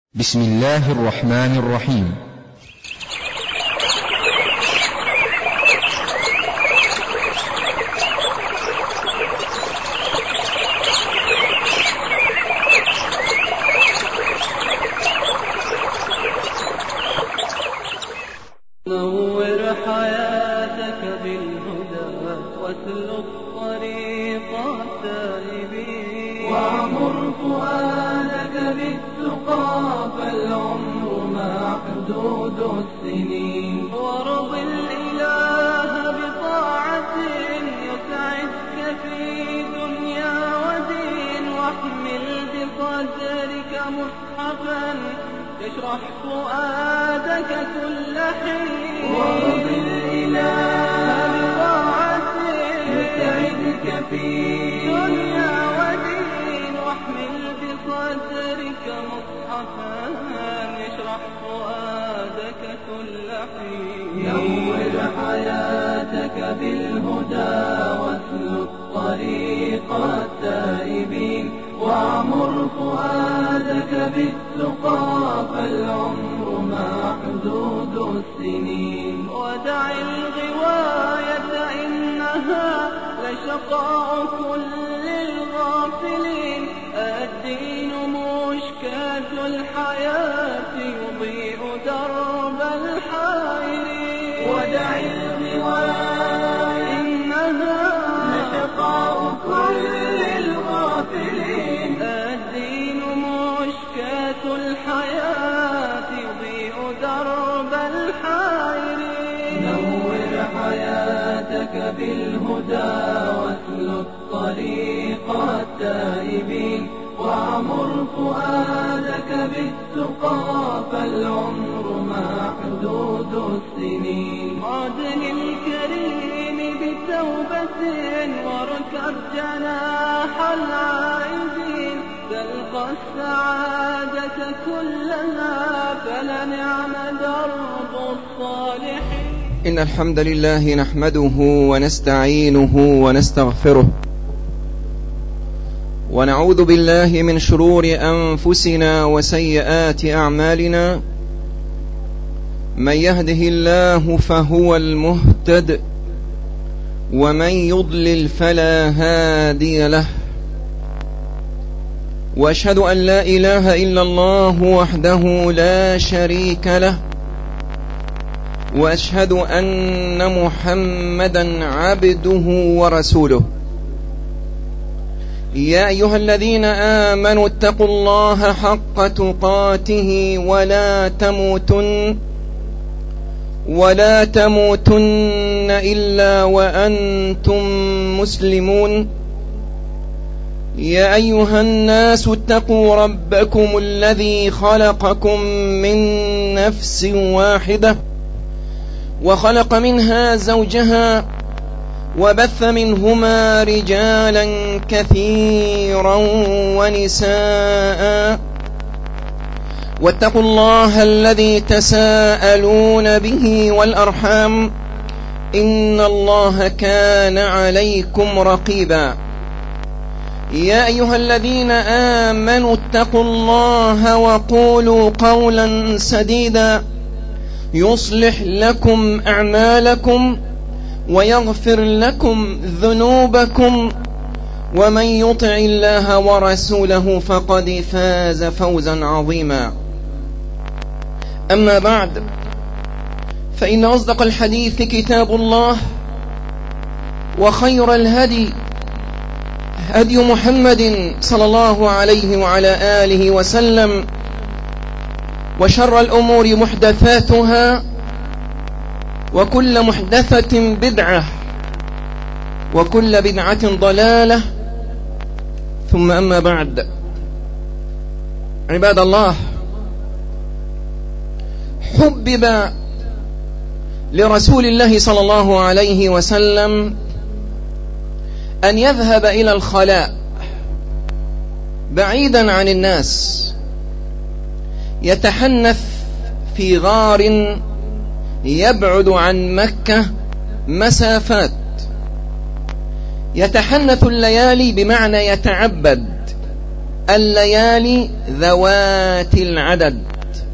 بسم الله الرحمن الرحيم. نور حياتك بالهدى واسلك طريق التائبين وعمر فؤادك بالتقى فالعمر محدود السنين وارض الإله بطاعة يسعدك في دنيا ودين واحمل بصدرك مصحفا يشرح فؤادك كل حين وارض الإله بطاعة يسعدك في دنيا ودين واحمل بصدرك مصحفا يشرح فؤادك كل حين نور حياتك بالهدى واسلك طريق التائبين وعمر فؤادك بالتقى فالعمر محدود السنين ودع الغواية إنها لشقاء كل الغافلين الدين مشكاة الحياة يضيء درب الحائرين ودع الغواية إنها لشقاء كل الغافلين الدين مشكاة الحياة يضيء درب الحائرين نور حياتك بالهدى واسلك طريق التائبين وعمر فؤادك بالتقى فالعمر محدود السنين عدن الكريم بتوبة واركب جناح العائدين تلقى السعادة كلها فلنعم درب الصالحين. إن الحمد لله نحمده ونستعينه ونستغفره ونعوذ بالله من شرور أنفسنا وسيئات أعمالنا من يهده الله فهو المهتد ومن يضلل فلا هادي له وأشهد أن لا إله إلا الله وحده لا شريك له وأشهد أن محمدا عبده ورسوله. يا أيها الذين آمنوا اتقوا الله حق تقاته ولا تموتن إلا وأنتم مسلمون. يا أيها الناس اتقوا ربكم الذي خلقكم من نفس واحدة وخلق منها زوجها وبث منهما رجالا كثيرا ونساء واتقوا الله الذي تساءلون به والأرحام إن الله كان عليكم رقيبا. يا أيها الذين آمنوا اتقوا الله وقولوا قولا سديدا يصلح لكم أعمالكم ويغفر لكم ذنوبكم ومن يطع الله ورسوله فقد فاز فوزا عظيما. أما بعد فإن أصدق الحديث كتاب الله وخير الهدي هدي محمد صلى الله عليه وعلى آله وسلم وشر الأمور محدثاتها وكل محدثة بدعة وكل بدعة ضلالة ثم أما بعد. عباد الله، حبب لرسول الله صلى الله عليه وسلم أن يذهب إلى الخلاء بعيدا عن الناس يتحنث في غار يبعد عن مكة مسافات، يتحنث الليالي بمعنى يتعبد الليالي ذوات العدد.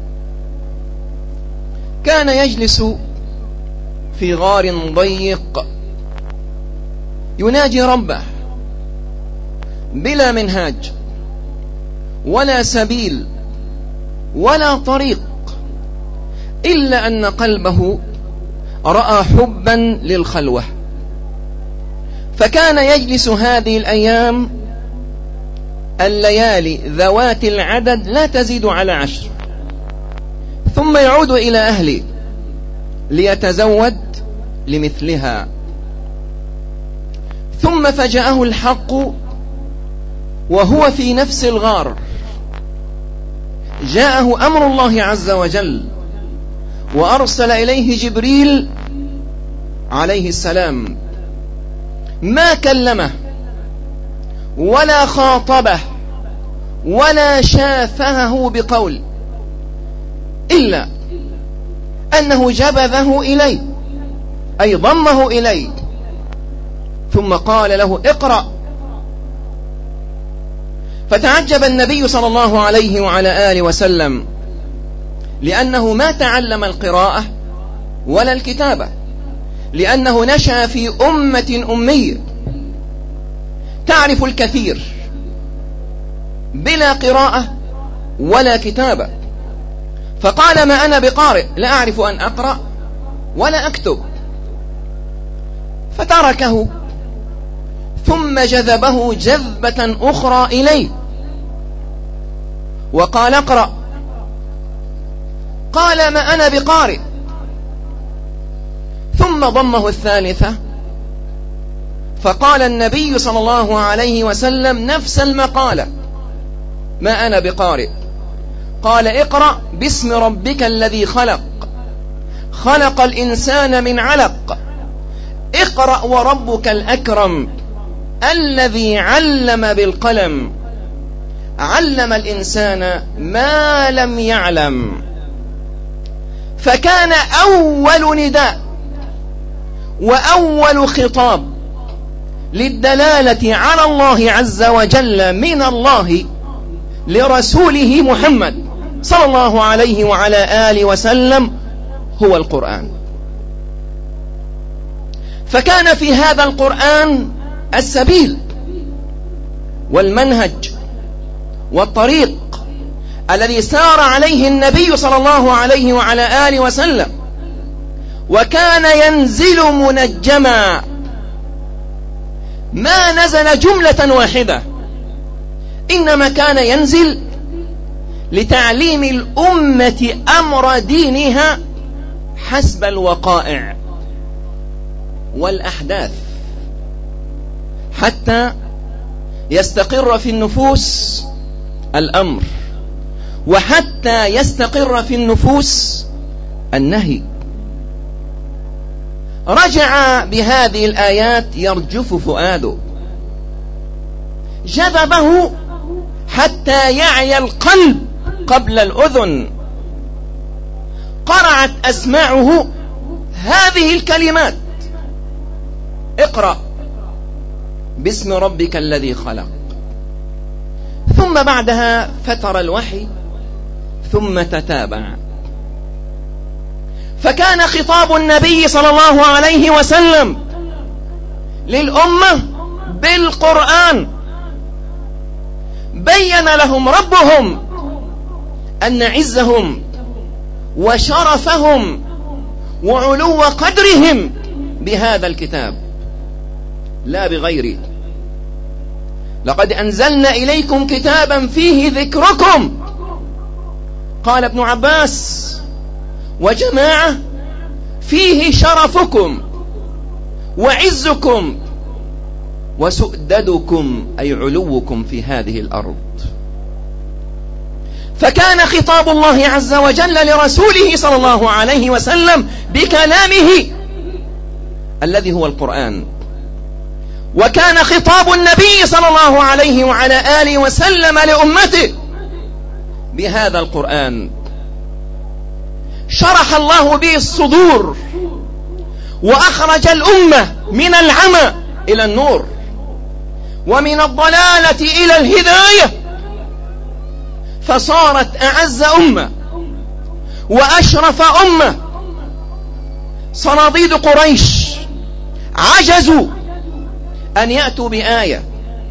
كان يجلس في غار ضيق يناجي ربه بلا منهاج ولا سبيل ولا طريق، إلا أن قلبه رأى حبا للخلوة، فكان يجلس هذه الأيام الليالي ذوات العدد لا تزيد على 10، ثم يعود إلى أهله ليتزود لمثلها. ثم فجأه الحق وهو في نفس الغار، جاءه أمر الله عز وجل وأرسل إليه جبريل عليه السلام، ما كلمه ولا خاطبه ولا شافهه بقول، إلا أنه جبذه إليه أي ضمه إليه، ثم قال له اقرأ. فتعجب النبي صلى الله عليه وعلى آله وسلم، لأنه ما تعلم القراءة ولا الكتابة، لأنه نشأ في أمة أمية تعرف الكثير بلا قراءة ولا كتابة، فقال ما أنا بقارئ، لا أعرف أن أقرأ ولا أكتب، فتركه. ثم جذبه جذبة أخرى إليه وقال اقرأ، قال ما أنا بقارئ، ثم ضمه الثالثة، فقال النبي صلى الله عليه وسلم نفس المقالة، ما أنا بقارئ، قال اقرأ باسم ربك الذي خلق، خلق الإنسان من علق، اقرأ وربك الأكرم الذي علم بالقلم، علم الإنسان ما لم يعلم. فكان أول نداء وأول خطاب للدلالة على الله عز وجل من الله لرسوله محمد صلى الله عليه وعلى آله وسلم هو القرآن. فكان في هذا القرآن السبيل والمنهج والطريق الذي سار عليه النبي صلى الله عليه وعلى آله وسلم، وكان ينزل منجما، ما نزل جملة واحدة، إنما كان ينزل لتعليم الأمة أمر دينها حسب الوقائع والأحداث، حتى يستقر في النفوس الأمر، وحتى يستقر في النفوس النهي. رجع بهذه الآيات يرجف فؤاده، جذبه حتى يعي القلب قبل الأذن، قرعت أسماعه هذه الكلمات، اقرأ باسم ربك الذي خلق. ثم بعدها فتر الوحي ثم تتابع، فكان خطاب النبي صلى الله عليه وسلم للأمة بالقرآن. بين لهم ربهم أن عزهم وشرفهم وعلو قدرهم بهذا الكتاب لا بغيره. لقد أنزلنا إليكم كتابا فيه ذكركم، قال ابن عباس وجماعة، فيه شرفكم وعزكم وسؤددكم أي علوكم في هذه الأرض. فكان خطاب الله عز وجل لرسوله صلى الله عليه وسلم بكلامه الذي هو القرآن، وكان خطاب النبي صلى الله عليه وعلى آله وسلم لأمته بهذا القرآن. شرح الله به الصدور وأخرج الأمة من العمى إلى النور، ومن الضلالة إلى الهداية، فصارت أعز أمة وأشرف أمة. صناديد قريش عجزوا أن يأتوا بآية،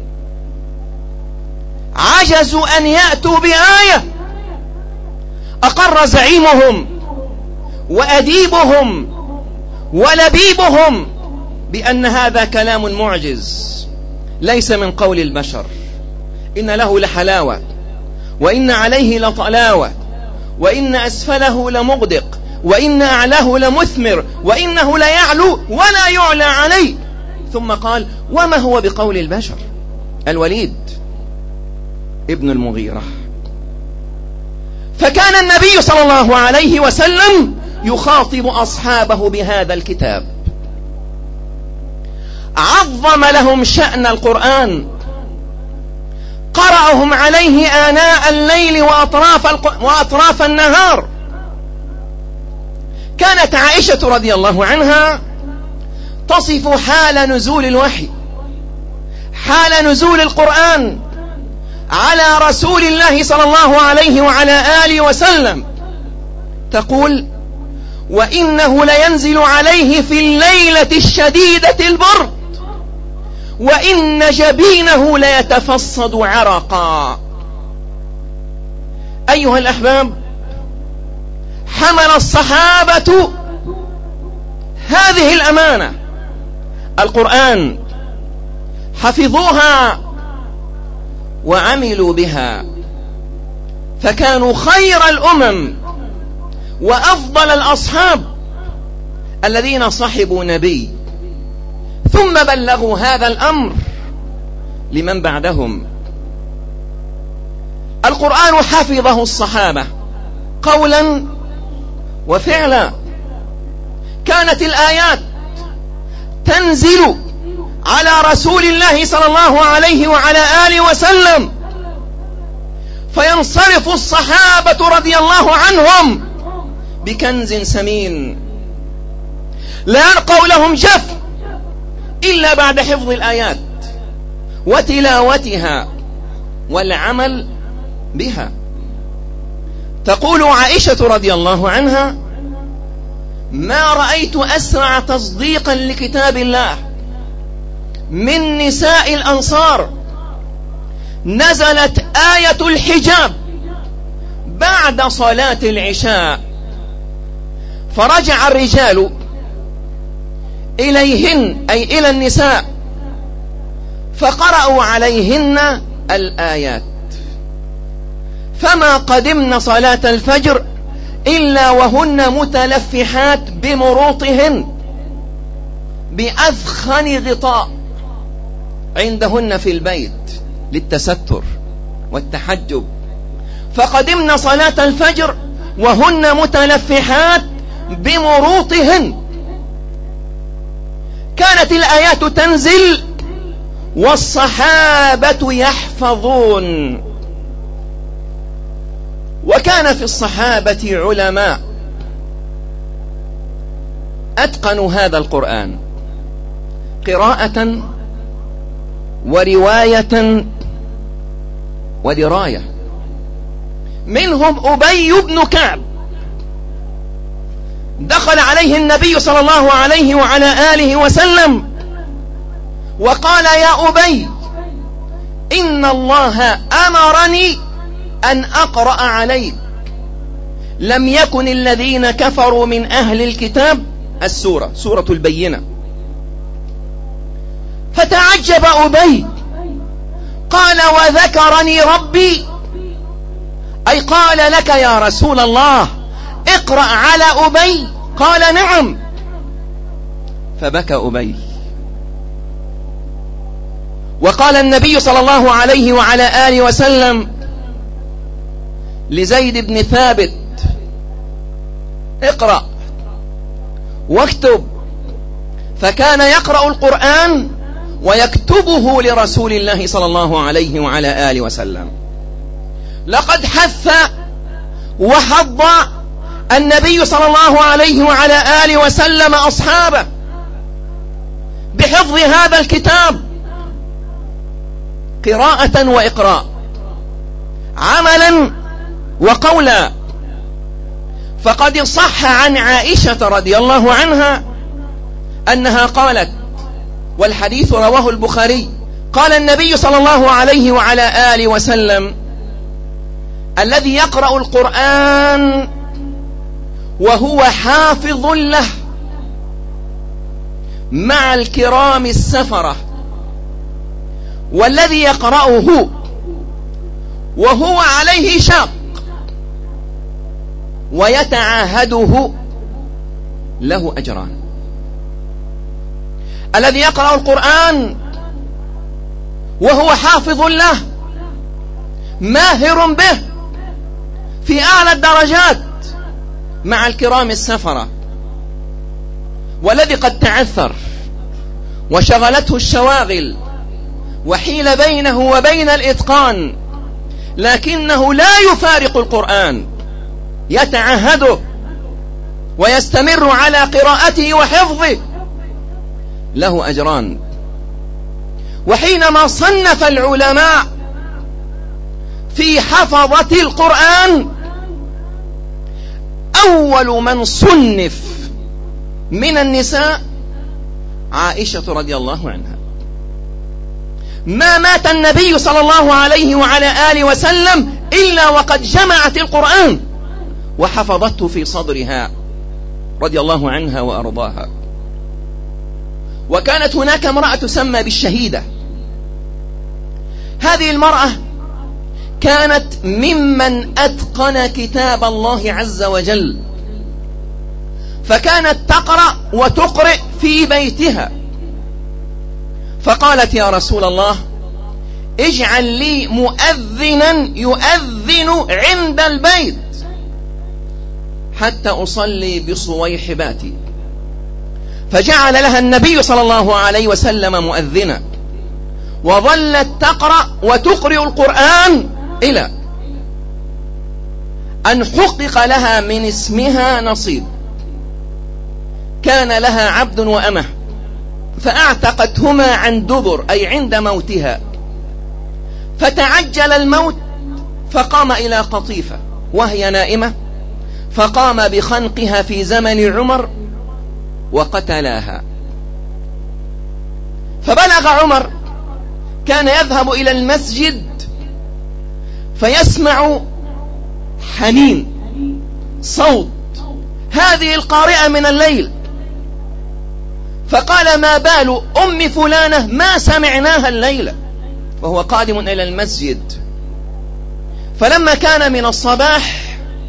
عجزوا أن يأتوا بآية أقر زعيمهم وأديبهم ولبيبهم بأن هذا كلام معجز ليس من قول البشر، إن له لحلاوة وإن عليه لطلاوة وإن أسفله لمغدق وإن أعلاه لمثمر وإنه ليعلو ولا يعلى عليه. ثم قال: وما هو بقول البشر؟ الوليد ابن المغيرة. فكان النبي صلى الله عليه وسلم يخاطب أصحابه بهذا الكتاب، عظم لهم شأن القرآن، قرأهم عليه آناء الليل وأطراف النهار. كانت عائشة رضي الله عنها تصف حال نزول الوحي، حال نزول القرآن على رسول الله صلى الله عليه وعلى آله وسلم، تقول: وإنه لينزل عليه في الليلة الشديدة البرد وإن جبينه ليتفصد عرقا. أيها الأحباب، حمل الصحابة هذه الأمانة، القرآن، حفظوها وعملوا بها، فكانوا خير الأمم وأفضل الأصحاب الذين صحبوا نبي ثم بلغوا هذا الأمر لمن بعدهم. القرآن حفظه الصحابة قولا وفعلا. كانت الآيات تنزل على رسول الله صلى الله عليه وعلى آله وسلم فينصرف الصحابة رضي الله عنهم بكنز ثمين، لا يلقوا لهم جف إلا بعد حفظ الآيات وتلاوتها والعمل بها. تقول عائشة رضي الله عنها: ما رأيت أسرع تصديقا لكتاب الله من نساء الأنصار. نزلت آية الحجاب بعد صلاة العشاء، فرجع الرجال إليهن أي إلى النساء فقرأوا عليهن الآيات، فما قدمن صلاة الفجر إلا وهن متلفحات بمروطهن بأذخن غطاء عندهن في البيت للتستر والتحجب، فقدمن صلاة الفجر وهن متلفحات بمروطهن. كانت الآيات تنزل والصحابة يحفظون، وكان في الصحابة علماء أتقنوا هذا القرآن قراءة ورواية ودراية. منهم أبي بن كعب، دخل عليه النبي صلى الله عليه وعلى آله وسلم وقال: يا أبي، إن الله أمرني أن أقرأ عليك، لم يكن الذين كفروا من أهل الكتاب، السورة سورة البينة. فتعجب أبي، قال: وذكرني ربي، أي قال لك يا رسول الله اقرأ على أبي؟ قال: نعم. فبكى أبي. وقال النبي صلى الله عليه وعلى آله وسلم لزيد بن ثابت: اقرأ واكتب. فكان يقرأ القرآن ويكتبه لرسول الله صلى الله عليه وعلى آله وسلم. لقد حث وحض النبي صلى الله عليه وعلى آله وسلم أصحابه بحفظ هذا الكتاب قراءة وإقراء، عملا وقولا. فقد صح عن عائشة رضي الله عنها أنها قالت، والحديث رواه البخاري، قال النبي صلى الله عليه وعلى آله وسلم: الذي يقرأ القرآن وهو حافظ له مع الكرام السفرة، والذي يقرأه وهو عليه شاق ويتعاهده له أجران. الذي يقرأ القرآن وهو حافظ له ماهر به في أعلى الدرجات مع الكرام السفرة، والذي قد تعثر وشغلته الشواغل وحيل بينه وبين الإتقان، لكنه لا يفارق القرآن، يتعهده ويستمر على قراءته وحفظه، له أجران. وحينما صنف العلماء في حفظة القرآن، أول من صنف من النساء عائشة رضي الله عنها. ما مات النبي صلى الله عليه وعلى آله وسلم إلا وقد جمعت القرآن وحفظته في صدرها رضي الله عنها وأرضاها. وكانت هناك امرأة تسمى بالشهيدة. هذه المرأة كانت ممن أتقن كتاب الله عز وجل، فكانت تقرأ وتقرئ في بيتها، فقالت: يا رسول الله، اجعل لي مؤذنا يؤذن عند البيت حتى أصلي بصويحباتي. فجعل لها النبي صلى الله عليه وسلم مؤذنا، وظلت تقرأ وتقرئ القرآن إلى أن حقق لها من اسمها نصيب. كان لها عبد وأمه، فأعتقتهما عن دبر، أي عند موتها، فتعجل الموت فقام إلى قطيفة وهي نائمة، فقام بخنقها في زمن عمر وقتلاها. فبلغ عمر، كان يذهب إلى المسجد فيسمع حنين صوت هذه القارئة من الليل، فقال: ما بال أم فلانة ما سمعناها الليلة، وهو قادم إلى المسجد. فلما كان من الصباح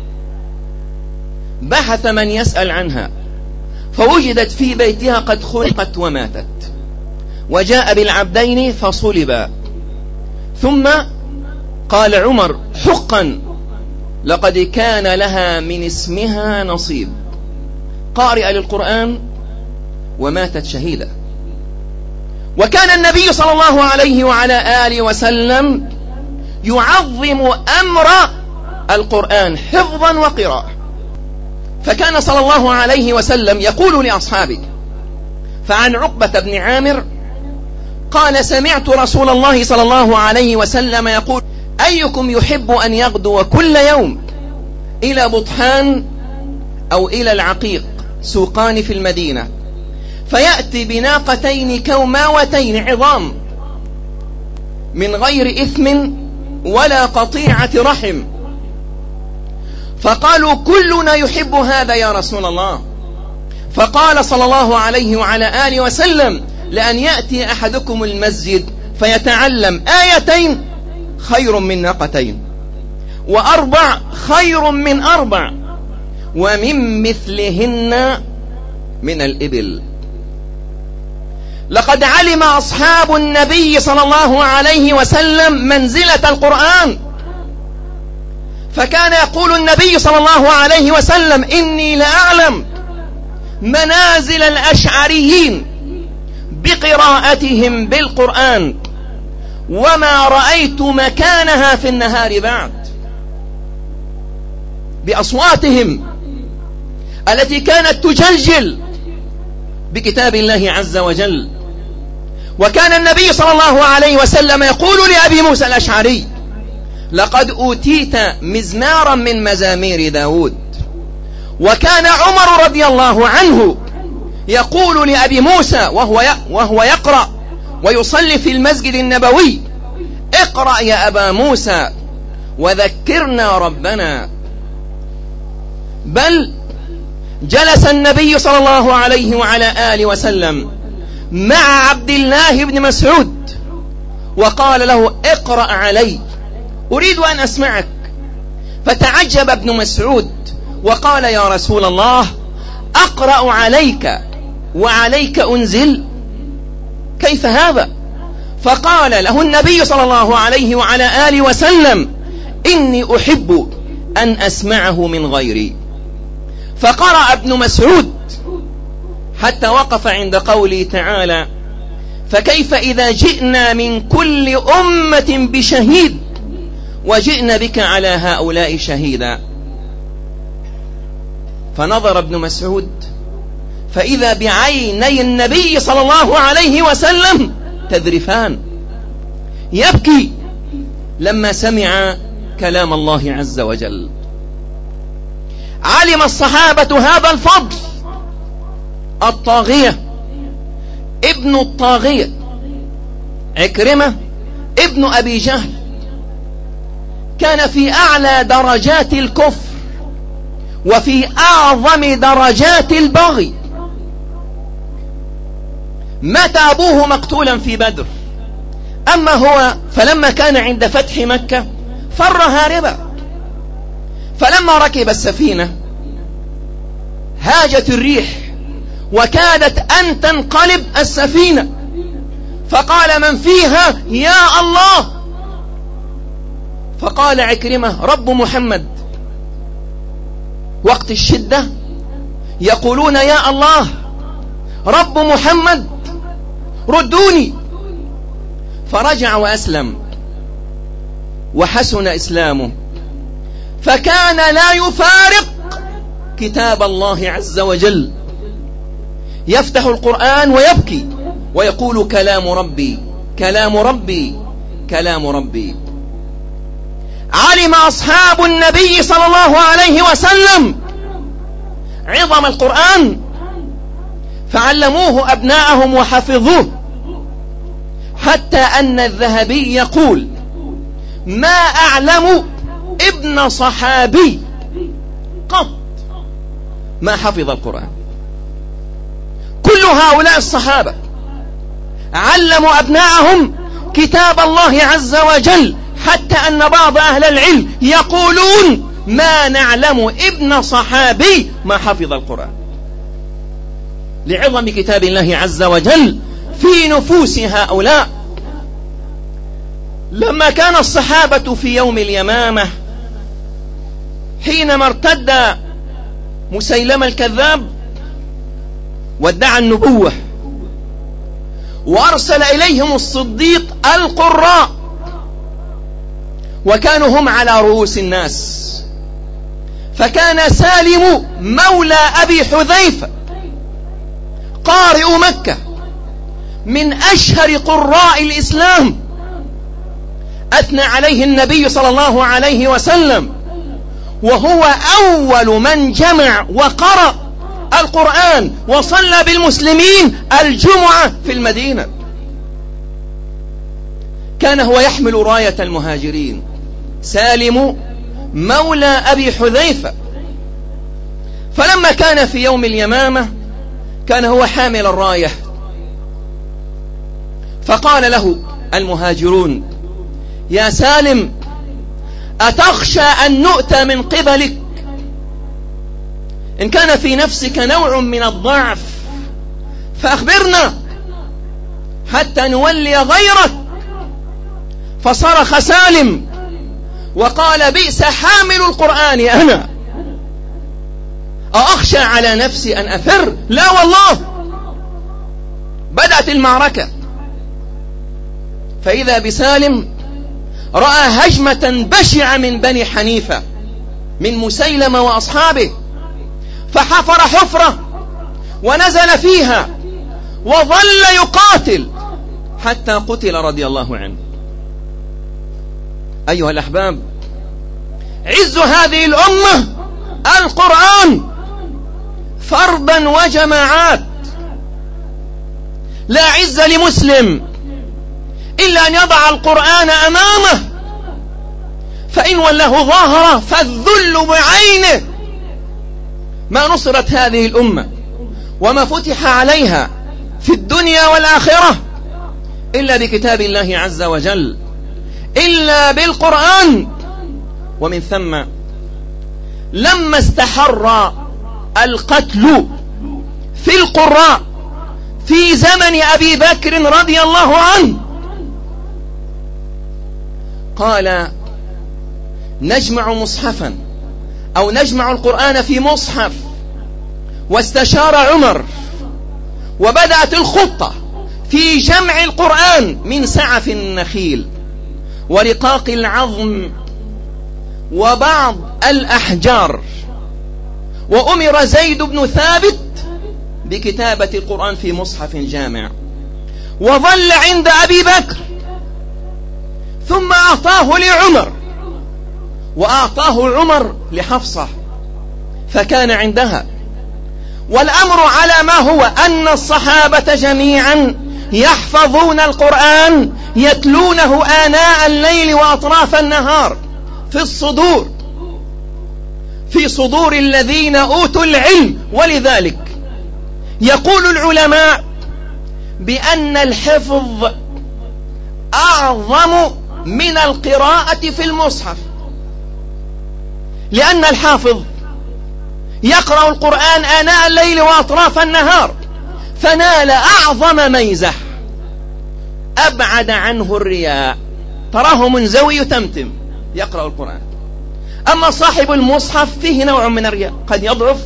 بحث من يسأل عنها، فوجدت في بيتها قد خلقت وماتت، وجاء بالعبدين فصلبا. ثم قال عمر: حقا لقد كان لها من اسمها نصيب، قارئة للقرآن وماتت شهيدة. وكان النبي صلى الله عليه وعلى آله وسلم يعظم أمر القرآن حفظا وقراءة. فكان صلى الله عليه وسلم يقول لأصحابه. فعن عقبة بن عامر قال: سمعت رسول الله صلى الله عليه وسلم يقول: أيكم يحب أن يغدو كل يوم إلى بطحان أو إلى العقيق، سوقان في المدينة، فيأتي بناقتين كوماوتين عظام من غير إثم ولا قطيعة رحم؟ فقالوا: كلنا يحب هذا يا رسول الله. فقال صلى الله عليه وعلى آله وسلم: لأن يأتي أحدكم المسجد فيتعلم آيتين خير من ناقتين، وأربع خير من أربع، ومن مثلهن من الإبل. لقد علم أصحاب النبي صلى الله عليه وسلم منزلة القرآن، فكان يقول النبي صلى الله عليه وسلم: إني لأعلم منازل الأشعريين بقراءتهم بالقرآن، وما رأيت مكانها في النهار بعد. بأصواتهم التي كانت تجلجل بكتاب الله عز وجل. وكان النبي صلى الله عليه وسلم يقول لأبي موسى الأشعري: لقد أوتيت مزمارا من مزامير داود. وكان عمر رضي الله عنه يقول لأبي موسى وهو يقرأ ويصلي في المسجد النبوي: اقرأ يا أبا موسى وذكرنا ربنا. بل جلس النبي صلى الله عليه وعلى آله وسلم مع عبد الله بن مسعود وقال له: اقرأ علي، أريد أن أسمعك. فتعجب ابن مسعود وقال: يا رسول الله، أقرأ عليك وعليك أنزل؟ كيف هذا؟ فقال له النبي صلى الله عليه وعلى آله وسلم: إني أحب أن أسمعه من غيري. فقرأ ابن مسعود حتى وقف عند قوله تعالى: فكيف إذا جئنا من كل أمة بشهيد وجئنا بك على هؤلاء شهيدا. فنظر ابن مسعود فإذا بعيني النبي صلى الله عليه وسلم تذرفان، يبكي لما سمع كلام الله عز وجل. علم الصحابة هذا الفضل. الطاغية ابن الطاغية عكرمة ابن أبي جهل كان في أعلى درجات الكفر وفي أعظم درجات البغي. مات أبوه مقتولا في بدر، أما هو فلما كان عند فتح مكة فر هاربا. فلما ركب السفينة هاجت الريح وكادت أن تنقلب السفينة، فقال من فيها: يا الله. فقال عكرمة: رب محمد. وقت الشدة يقولون: يا الله، رب محمد، ردوني. فرجع وأسلم وحسن إسلامه، فكان لا يفارق كتاب الله عز وجل، يفتح القرآن ويبكي ويقول: كلام ربي، كلام ربي، كلام ربي. علم أصحاب النبي صلى الله عليه وسلم عظم القرآن فعلموه أبناءهم وحفظوه، حتى أن الذهبي يقول: ما أعلم ابن صحابي قط ما حفظ القرآن. كل هؤلاء الصحابة علموا أبناءهم كتاب الله عز وجل، حتى أن بعض أهل العلم يقولون: ما نعلم ابن صحابي ما حفظ القرآن، لعظم كتاب الله عز وجل في نفوس هؤلاء. لما كان الصحابة في يوم اليمامة حينما ارتد مسيلمة الكذاب وادعى النبوة وأرسل إليهم الصديق القراء، وكانوا هم على رؤوس الناس، فكان سالم مولى أبي حذيفة قارئ مكة من أشهر قراء الإسلام، أثنى عليه النبي صلى الله عليه وسلم، وهو أول من جمع وقرأ القرآن وصلى بالمسلمين الجمعة في المدينة. كان هو يحمل راية المهاجرين، سالم مولى أبي حذيفة. فلما كان في يوم اليمامة كان هو حامل الراية، فقال له المهاجرون: يا سالم، أتخشى أن نؤتى من قبلك؟ إن كان في نفسك نوع من الضعف فأخبرنا حتى نولي غيرك. فصرخ سالم وقال: بئس حامل القرآن أنا، أخشى على نفسي أن أفر؟ لا والله. بدأت المعركة، فإذا بسالم رأى هجمة بشعة من بني حنيفة من مسيلمة وأصحابه، فحفر حفرة ونزل فيها وظل يقاتل حتى قتل رضي الله عنه. أيها الأحباب، عز هذه الأمة القرآن فردا وجماعات. لا عز لمسلم إلا أن يضع القرآن أمامه، فإن وله ظاهرة فالذل بعينه. ما نصرت هذه الأمة وما فتح عليها في الدنيا والآخرة إلا بكتاب الله عز وجل، إلا بالقرآن. ومن ثم لما استحر القتل في القراء في زمن أبي بكر رضي الله عنه قال نجمع مصحفا أو نجمع القرآن في مصحف. واستشار عمر وبدأت الخطة في جمع القرآن من سعف النخيل ورقاق العظم وبعض الأحجار. وأمر زيد بن ثابت بكتابة القرآن في مصحف جامع، وظل عند أبي بكر، ثم أعطاه لعمر، وأعطاه عمر لحفصة فكان عندها. والأمر على ما هو أن الصحابة جميعا يحفظون القرآن يتلونه آناء الليل وأطراف النهار في صدور الذين أوتوا العلم. ولذلك يقول العلماء بأن الحفظ أعظم من القراءة في المصحف، لأن الحافظ يقرأ القرآن آناء الليل وأطراف النهار، فنال أعظم ميزة أبعد عنه الرياء. تراه منزوي يتمتم يقرأ القرآن. أما صاحب المصحف فيه نوع من الرياء، قد يضعف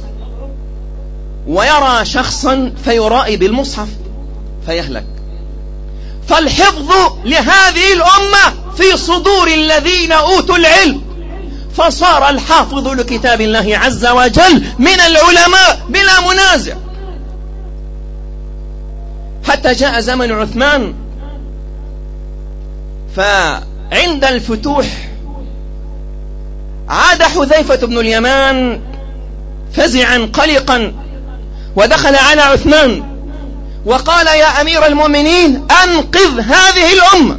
ويرى شخصا فيرائي بالمصحف فيهلك. فالحفظ لهذه الأمة في صدور الذين أوتوا العلم، فصار الحافظ لكتاب الله عز وجل من العلماء بلا منازع. حتى جاء زمن عثمان، فعند الفتوح عاد حذيفة بن اليمان فزعا قلقا ودخل على عثمان وقال يا أمير المؤمنين أنقذ هذه الأمة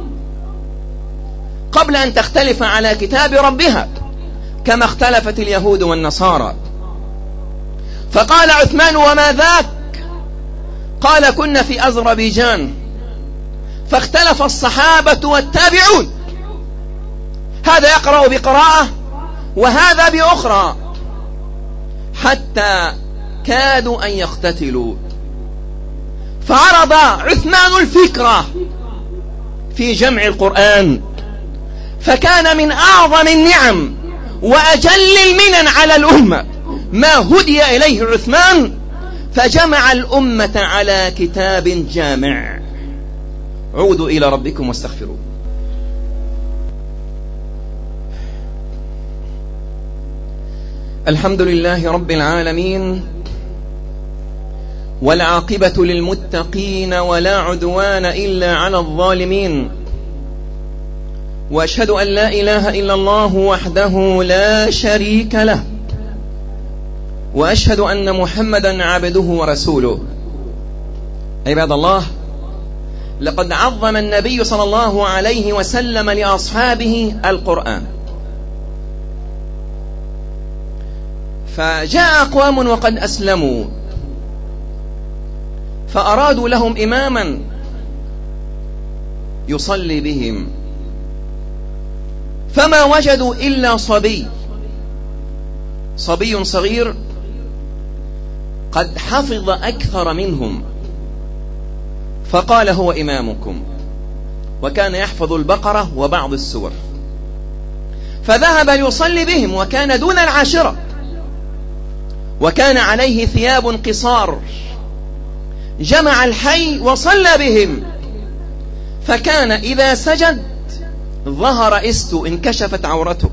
قبل أن تختلف على كتاب ربها كما اختلفت اليهود والنصارى. فقال عثمان وما ذاك؟ قال كنا في أذربيجان فاختلف الصحابة والتابعون، هذا يقرأ بقراءة وهذا بأخرى حتى كادوا أن يقتتلوا. فعرض عثمان الفكرة في جمع القرآن، فكان من أعظم النعم وأجل المنن على الأمة ما هدي إليه عثمان، فجمع الأمة على كتاب جامع. عودوا إلى ربكم واستغفروا. الحمد لله رب العالمين، والعاقبة للمتقين ولا عدوان إلا على الظالمين، وأشهد أن لا إله إلا الله وحده لا شريك له، وأشهد أن محمدا عبده ورسوله. عباد الله، لقد عظم النبي صلى الله عليه وسلم لأصحابه القرآن، فجاء أقوام وقد أسلموا فأرادوا لهم إماما يصلي بهم، فما وجدوا إلا صبي صغير قد حفظ أكثر منهم، فقال هو إمامكم، وكان يحفظ البقرة وبعض السور، فذهب ليصلي بهم وكان دون العاشرة، وكان عليه ثياب قصار، جمع الحي وصلى بهم، فكان إذا سجد ظهر إسته، انكشفت عورته،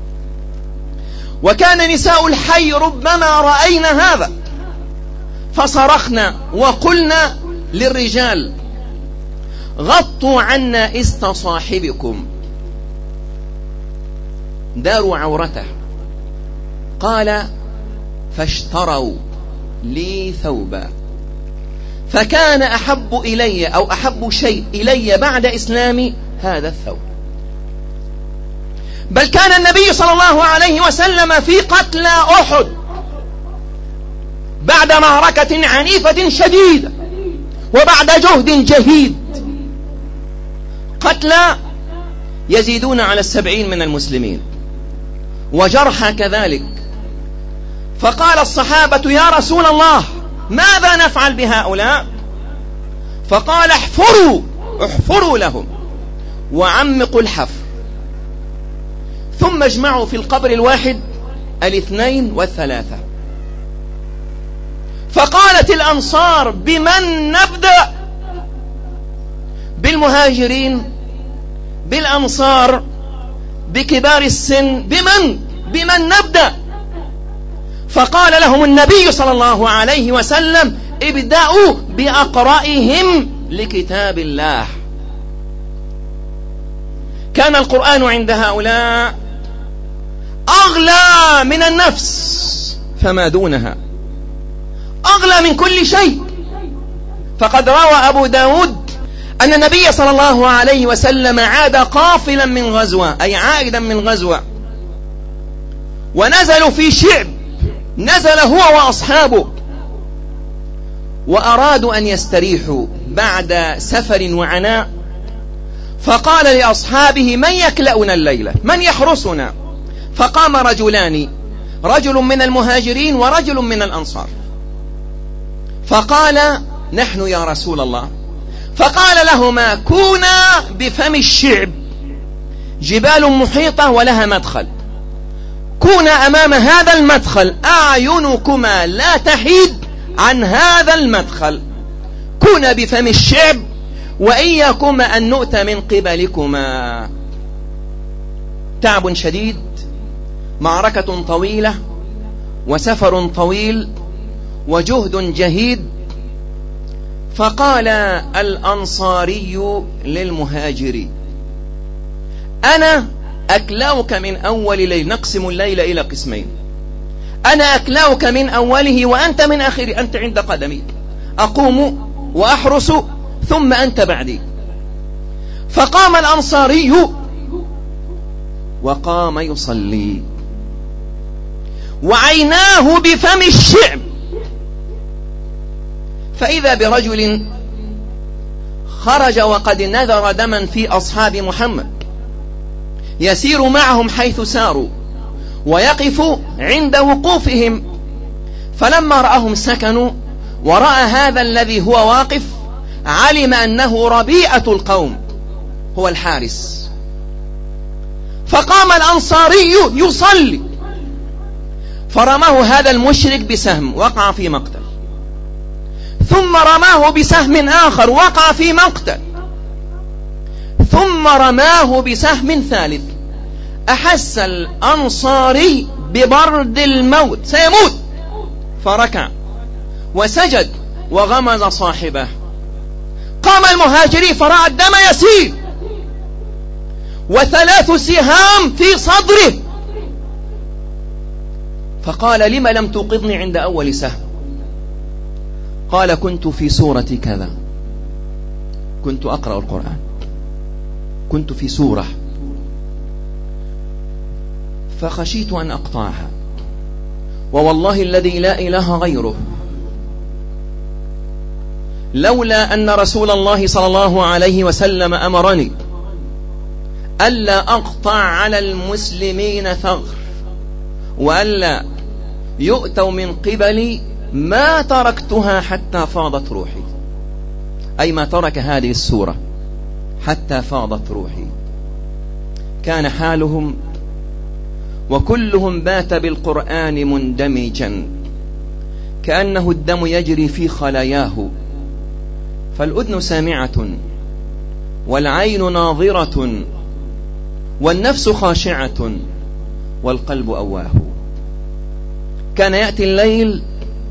وكان نساء الحي ربما رأينا هذا فصرخنا وقلنا للرجال غطوا عنا إست صاحبكم، داروا عورته. قال فاشتروا لي ثوبا، فكان أحب إلي أو أحب شيء إلي بعد إسلامي هذا الثوب. بل كان النبي صلى الله عليه وسلم في قتلى أحد بعد معركة عنيفة شديدة وبعد جهد جهيد، قتلى يزيدون على 70 من المسلمين وجرحى كذلك. فقال الصحابة يا رسول الله ماذا نفعل بهؤلاء؟ فقال احفروا لهم وعمقوا الحفر، ثم اجمعوا في القبر الواحد 2 و3. فقالت الأنصار بمن نبدأ؟ بالمهاجرين، بالأنصار، بكبار السن، بمن نبدأ؟ فقال لهم النبي صلى الله عليه وسلم ابدأوا بأقرائهم لكتاب الله. كان القرآن عند هؤلاء أغلى من النفس فما دونها، أغلى من كل شيء. فقد روى أبو داود أن النبي صلى الله عليه وسلم عاد قافلا من غزوة، أي عائدا من غزوة، ونزلوا في شعب، نزل هو وأصحابه وأرادوا أن يستريحوا بعد سفر وعناء. فقال لأصحابه من يكلأنا الليلة؟ من يحرسنا؟ فقام رجلان، رجل من المهاجرين ورجل من الأنصار، فقال نحن يا رسول الله. فقال لهما كونا بفم الشعب، جبال محيطة ولها مدخل، كونا أمام هذا المدخل، أعينكما لا تحيد عن هذا المدخل، كونا بفم الشعب وإياكما أن نؤتى من قبلكما. تعب شديد، معركة طويلة وسفر طويل وجهد جهيد. فقال الأنصاري للمهاجر أنا أكلاؤك من أول ليل، نقسم الليل إلى قسمين، أنا أكلاؤك من أوله وأنت من آخره، أنت عند قدمي، أقوم وأحرس ثم أنت بعدي. فقام الأنصاري وقام يصلي وعيناه بفم الشعب، فإذا برجل خرج وقد نذر دما في أصحاب محمد، يسير معهم حيث ساروا ويقف عند وقوفهم. فلما رأهم سكنوا ورأى هذا الذي هو واقف علم أنه ربيعة القوم، هو الحارس. فقام الأنصاري يصلي، فرماه هذا المشرك بسهم وقع في مقتل، ثم رماه بسهم آخر وقع في مقتل، ثم رماه بسهم ثالث. أحس الأنصاري ببرد الموت، سيموت، فركع وسجد وغمز صاحبه. قام المهاجري فرأى الدم يسيل و3 سهام في صدره، فقال لما لم توقظني عند أول سهم؟ قال كنت في سورة كذا، كنت أقرأ القرآن، كنت في سورة فخشيت أن أقطعها، ووالله الذي لا إله غيره لولا أن رسول الله صلى الله عليه وسلم أمرني ألا أقطع على المسلمين ثغر وألا يؤتوا من قبلي ما تركتها حتى فاضت روحي، أي ما ترك هذه السورة حتى فاضت روحي. كان حالهم وكلهم بات بالقرآن مندمجا كأنه الدم يجري في خلاياه، فالأذن سامعة والعين ناظرة والنفس خاشعة والقلب أواه. كان يأتي الليل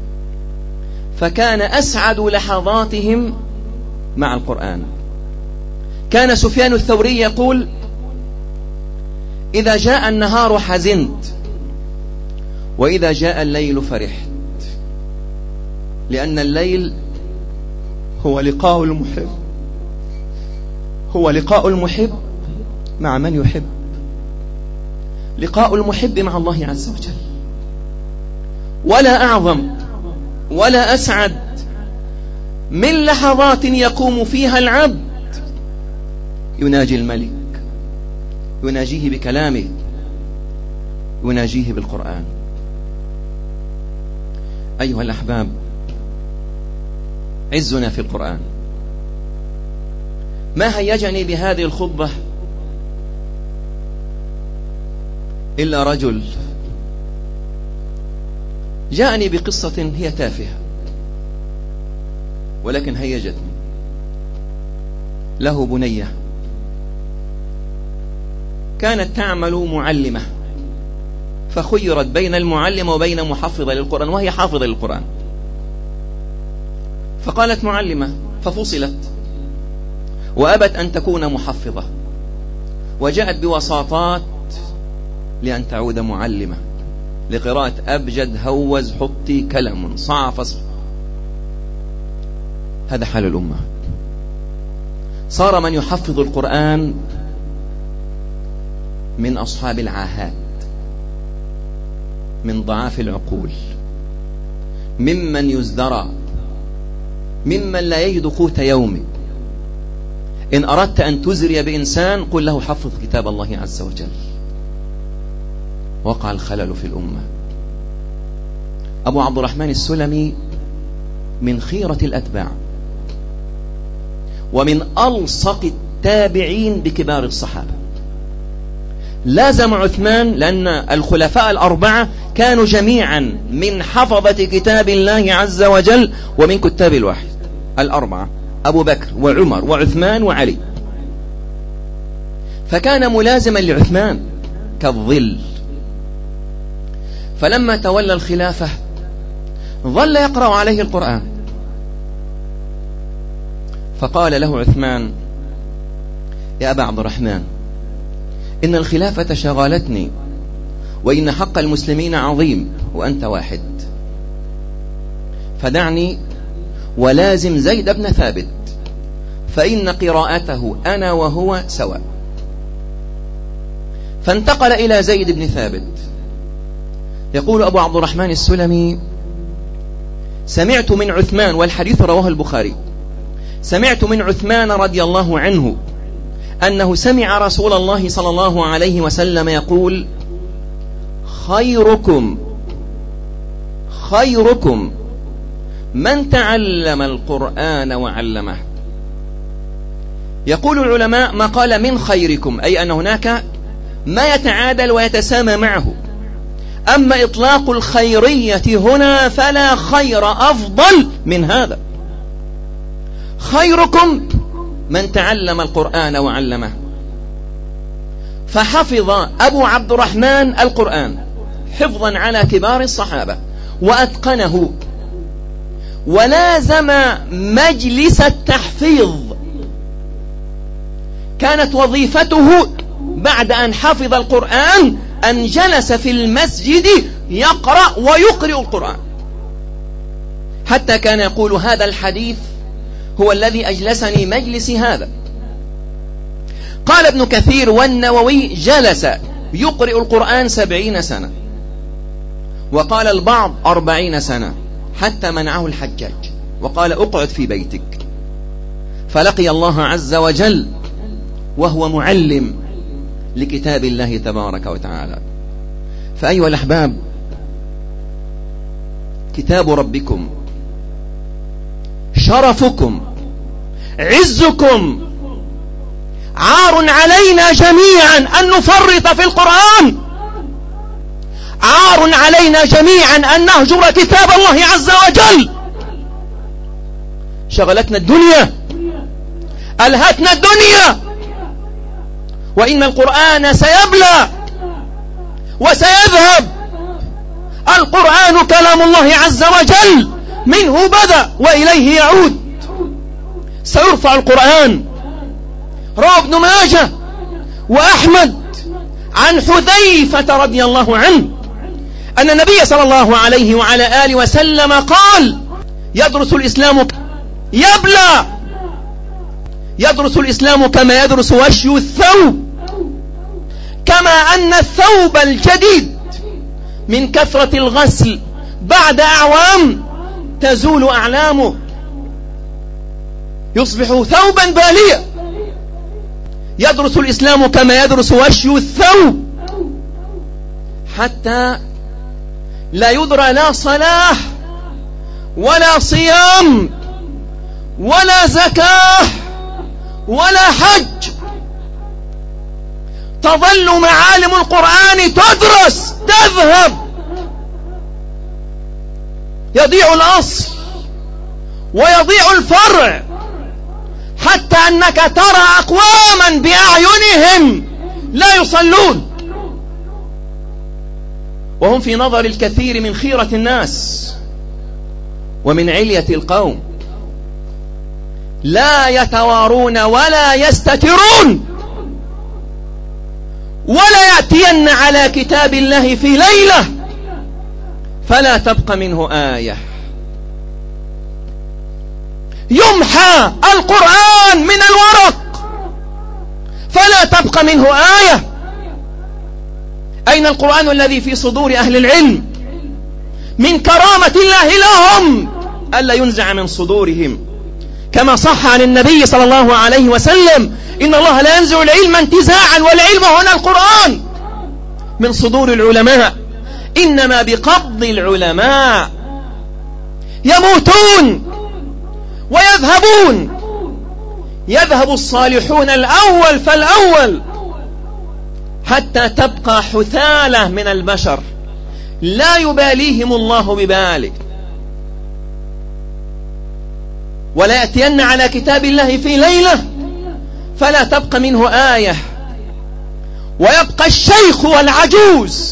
فكان أسعد لحظاتهم مع القرآن. كان سفيان الثوري يقول إذا جاء النهار حزنت، وإذا جاء الليل فرحت، لأن الليل هو لقاء المحب، هو لقاء المحب مع من يحب، لقاء المحب مع الله عز وجل. ولا أعظم ولا أسعد من لحظات يقوم فيها العبد يناجي الملك، يناجيه بكلامه، يناجيه بالقرآن. أيها الأحباب، عزنا في القرآن. ما هيجني بهذه الخطبة إلا رجل جاءني بقصة هي تافهة ولكن هيجتني. له بنية كانت تعمل معلمة، فخيرت بين المعلمة وبين محفظة للقرآن، وهي حافظة للقرآن، فقالت معلمة، ففصلت وأبت أن تكون محفظة، وجاءت بوساطات لأن تعود معلمة لقراءة أبجد هوز حطي كلم صعفص. هذا حال الأمة. صار من يحفظ القرآن من أصحاب العاهات، من ضعاف العقول، ممن يزدرى، ممن لا يجد قوت يومه. إن أردت أن تزري بإنسان قل له حفظ كتاب الله عز وجل. وقع الخلل في الأمة. أبو عبد الرحمن السلمي من خيرة الأتباع ومن ألصق التابعين بكبار الصحابة. لازم عثمان، لأن الخلفاء الأربعة كانوا جميعا من حفظة كتاب الله عز وجل ومن كتاب الوحي. الأربعة أبو بكر وعمر وعثمان وعلي، فكان ملازما لعثمان كالظل. فلما تولى الخلافة ظل يقرأ عليه القرآن، فقال له عثمان: يا أبا عبد الرحمن، إن الخلافة شغالتني، وإن حق المسلمين عظيم، وأنت واحد، فدعني ولازم زيد بن ثابت، فإن قراءته أنا وهو سواء. فانتقل إلى زيد بن ثابت. يقول أبو عبد الرحمن السلمي: سمعت من عثمان، والحديث رواه البخاري، سمعت من عثمان رضي الله عنه أنه سمع رسول الله صلى الله عليه وسلم يقول: خيركم من تعلم القرآن وعلمه. يقول العلماء ما قال من خيركم، أي أن هناك ما يتعادل ويتسامى معه. أما إطلاق الخيرية هنا فلا خير أفضل من هذا. خيركم من تعلم القرآن وعلمه. فحفظ أبو عبد الرحمن القرآن حفظا على كبار الصحابة وأتقنه، ولازم مجلس التحفيظ. كانت وظيفته بعد أن حفظ القرآن أن جلس في المسجد يقرأ ويقرئ القرآن، حتى كان يقول: هذا الحديث هو الذي أجلسني مجلس هذا. قال ابن كثير والنووي: جلس يقرئ القرآن 70 سنة، وقال البعض 40 سنة، حتى منعه الحجاج وقال: اقعد في بيتك. فلقي الله عز وجل وهو معلم لكتاب الله تبارك وتعالى. فأيها الأحباب، كتاب ربكم شرفكم عزكم. عار علينا جميعا أن نفرط في القرآن، عار علينا جميعا أن نهجر كتاب الله عز وجل. شغلتنا الدنيا، ألهتنا الدنيا، وإن القرآن سيبلى وسيذهب. القرآن كلام الله عز وجل، منه بدأ وإليه يعود. سيرفع القرآن. روى ابن ماجه وأحمد عن حذيفة رضي الله عنه أن النبي صلى الله عليه وعلى آله وسلم قال: يدرس الإسلام يدرس الإسلام كما يدرس وشي الثوب، كما أن الثوب الجديد من كثرة الغسل بعد أعوام تزول أعلامه، يصبح ثوبا باليا. يدرس الإسلام كما يدرس وشي الثوب حتى لا يدرى لا صلاة ولا صيام ولا زكاة ولا حج، تظل معالم القرآن تدرس تذهب، يضيع الأصل ويضيع الفرع، حتى أنك ترى أقواما بأعينهم لا يصلون وهم في نظر الكثير من خيرة الناس ومن علية القوم، لا يتوارون ولا يستترون، ولا يأتين على كتاب الله في ليلة فلا تبقى منه آية. يمحى القرآن من الورق فلا تبقى منه آية. أين القرآن الذي في صدور أهل العلم من كرامة الله لهم ألا ينزع من صدورهم؟ كما صح عن النبي صلى الله عليه وسلم: إن الله لا ينزع العلم انتزاعا، والعلم هنا القرآن، من صدور العلماء، إنما بقبض العلماء. يموتون ويذهبون، يذهب الصالحون الأول فالأول، حتى تبقى حثالة من البشر لا يباليهم الله ببالك. ولا يأتين على كتاب الله في ليلة فلا تبقى منه آية. ويبقى الشيخ والعجوز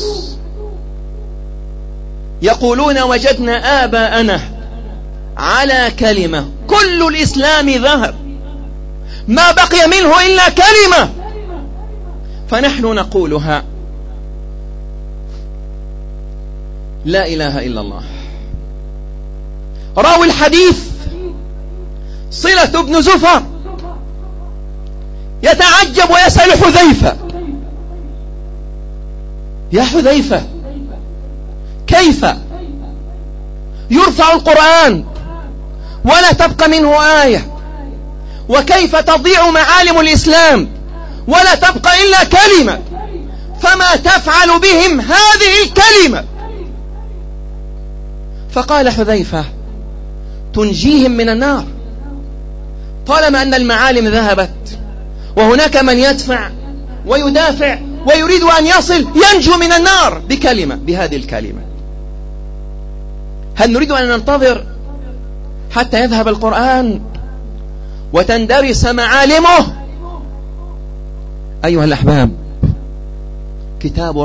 يقولون: وجدنا آباءنا على كلمة، كل الإسلام ذهب، ما بقي منه إلا كلمة، فنحن نقولها: لا إله إلا الله. راوي الحديث صلة بن زفر يتعجب ويسأل حذيفة: يا حذيفة، كيف يرفع القرآن ولا تبقى منه آية؟ وكيف تضيع معالم الإسلام ولا تبقى إلا كلمة؟ فما تفعل بهم هذه الكلمة؟ فقال حذيفة: تنجيهم من النار، طالما أن المعالم ذهبت وهناك من يدفع ويدافع ويريد أن يصل ينجو من النار بكلمة، بهذه الكلمة. هل نريد أن ننتظر حتى يذهب القرآن وتندرس معالمه؟ أيها الأحباب، كتاب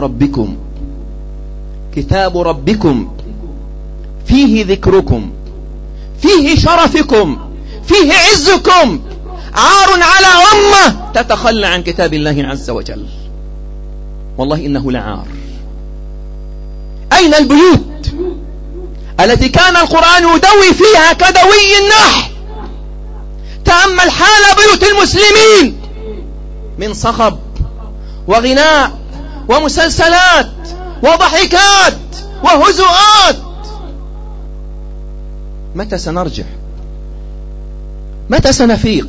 ربكم فيه ذكركم، فيه شرفكم، فيه عزكم. عار على أمة تتخلى عن كتاب الله عز وجل، والله إنه لعار. أين البيوت التي كان القرآن يدوي فيها كدوي النحل؟ تأمل حال بيوت المسلمين من صخب وغناء ومسلسلات وضحكات وهزؤات. متى سنرجع؟ متى سنفيق؟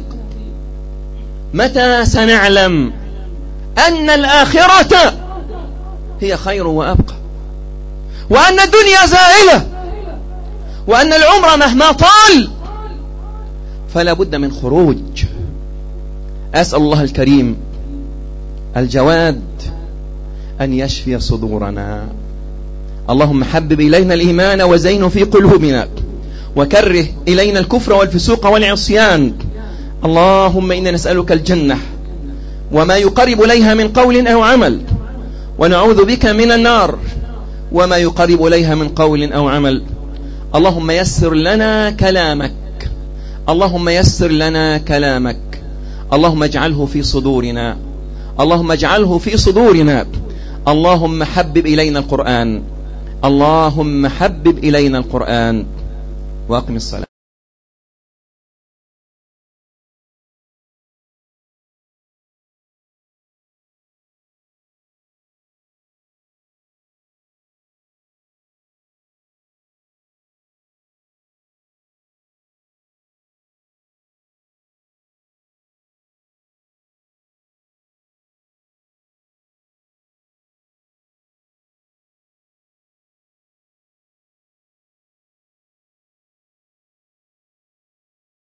متى سنعلم أن الآخرة هي خير وأبقى، وأن الدنيا زائلة، وأن العمر مهما طال فلا بد من خروج؟ أسأل الله الكريم الجواد أن يشفي صدورنا. اللهم حبب إلينا الإيمان وزينه في قلوبنا، وكره إلينا الكفر والفسوق والعصيان. اللهم إنا نسألك الجنة وما يقرب إليها من قول أو عمل، ونعوذ بك من النار وما يقرب إليها من قول أو عمل. اللهم يسر لنا كلامك، اللهم يسر لنا كلامك، اللهم اجعله في صدورنا، اللهم اجعله في صدورنا. اللهم حبب إلينا القرآن، اللهم حبب إلينا القرآن. وأقم الصلاة.